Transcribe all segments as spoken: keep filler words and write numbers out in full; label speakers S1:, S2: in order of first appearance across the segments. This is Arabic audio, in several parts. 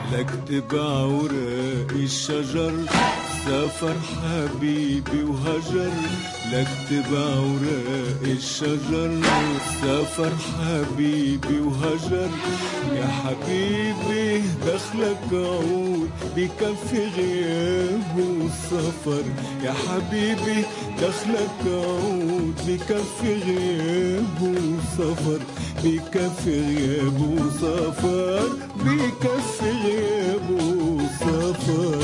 S1: لاكتب اوراق الشجر سافر حبيبي وهجر. لاكتب اوراق الشجر سافر حبيبي وهجر. يا حبيبي دخلك عود بكفي غياب وسفر. يا حبيبي دخلك عود بكفي غياب وسفر. بكفي غياب وسفر. بكفي غياب وسفر.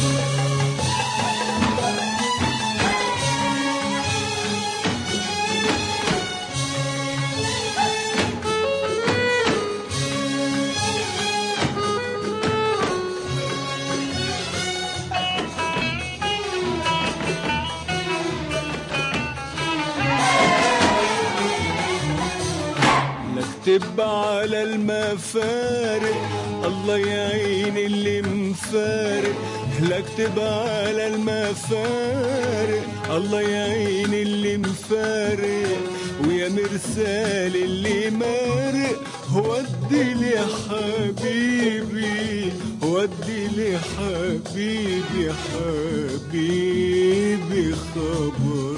S1: لاكتب على المفارق الله يعين اللي مفارق. لاكتب على المفارق الله يعين اللي مفارق. ويا مرسال اللي مارق ودي لي حبيبي. ودي لي حبيبي حبيبي خبر.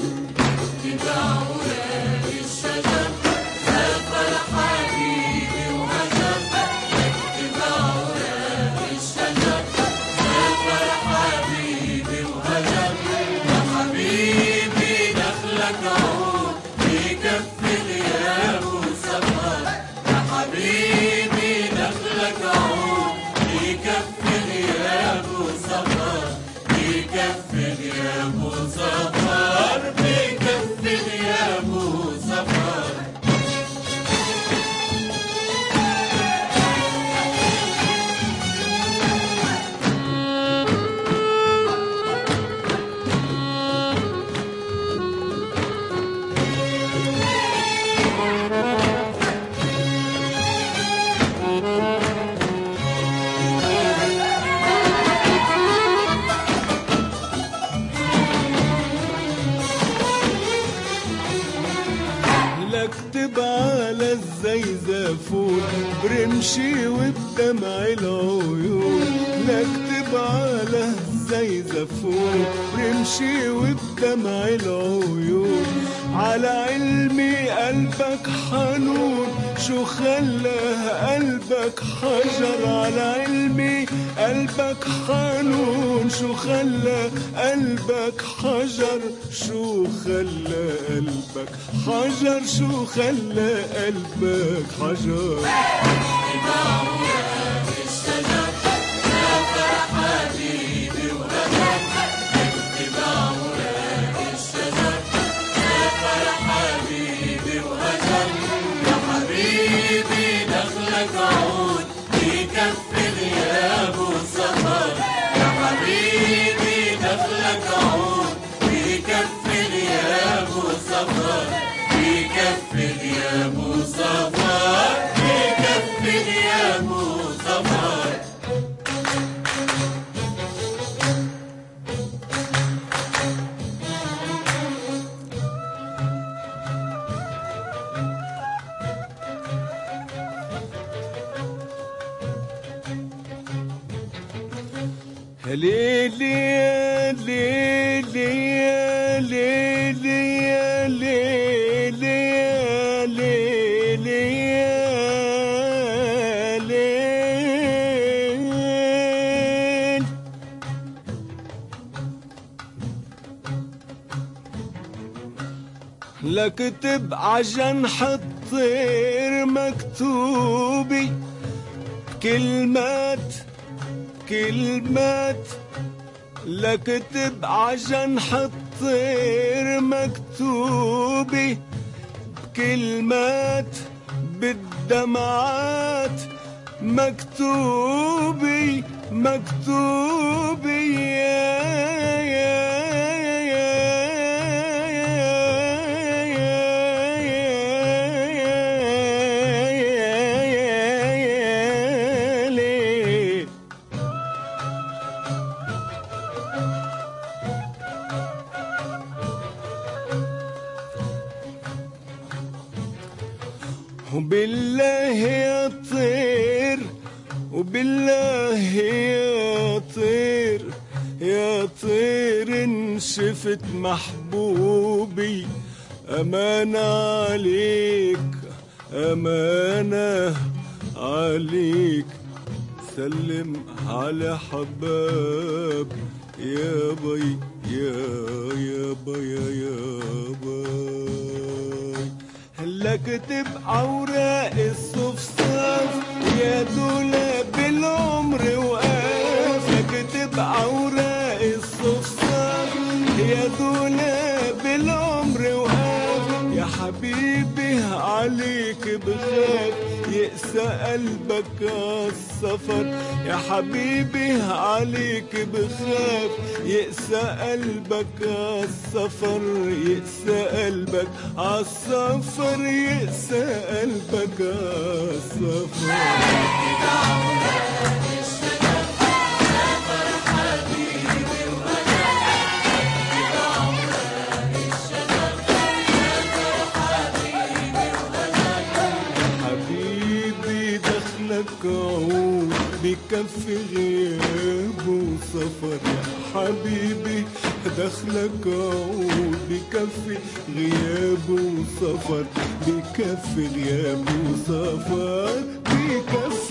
S1: لاكتب على الزيزفون برمشي وبدمع العيون. لاكتب على الزيزفون برمشي وبدمع العيون. على علمي قلبك حنون شو خلاه قلبك حجر. على علمي قلبك حنون شو خلى قلبك حجر. شو خلى قلبك حجر. شو خلى قلبك حجر. ليلي يا ليلي يا ليلي يا ليلي يا ليلي يا ليل. لاكتب عجنح الطير مكتوبي كلمات كلمات. لاكتب عجنح الطير مكتوبي كلمات بالدمعات. مكتوبي مكتوبي يا يا وبالله يا طير وبالله بالله يا طير يا طير انشفت محبوبي، أمانة عليك أمانة عليك، سلم على حباب يا بي يا يا بي يا باي. هلك تبقى اوراق الصفصاف يا دولاب العمر وقاف، لك تبقى اوراق الصفصاف يا دولاب العمر وقاف، يا حبيبي عليك بخاف يقسى قلبك عالسفر، يا حبيبي عليك بخاف يقسى قلبك عالسفر، يقسى قلبك عالسفر، يقسى قلبك عالسفر. عود بكفي غياب وسفر، يا حبيبي دخلك عود بكفي غياب وسفر، بكفي غياب وسفر، بكفي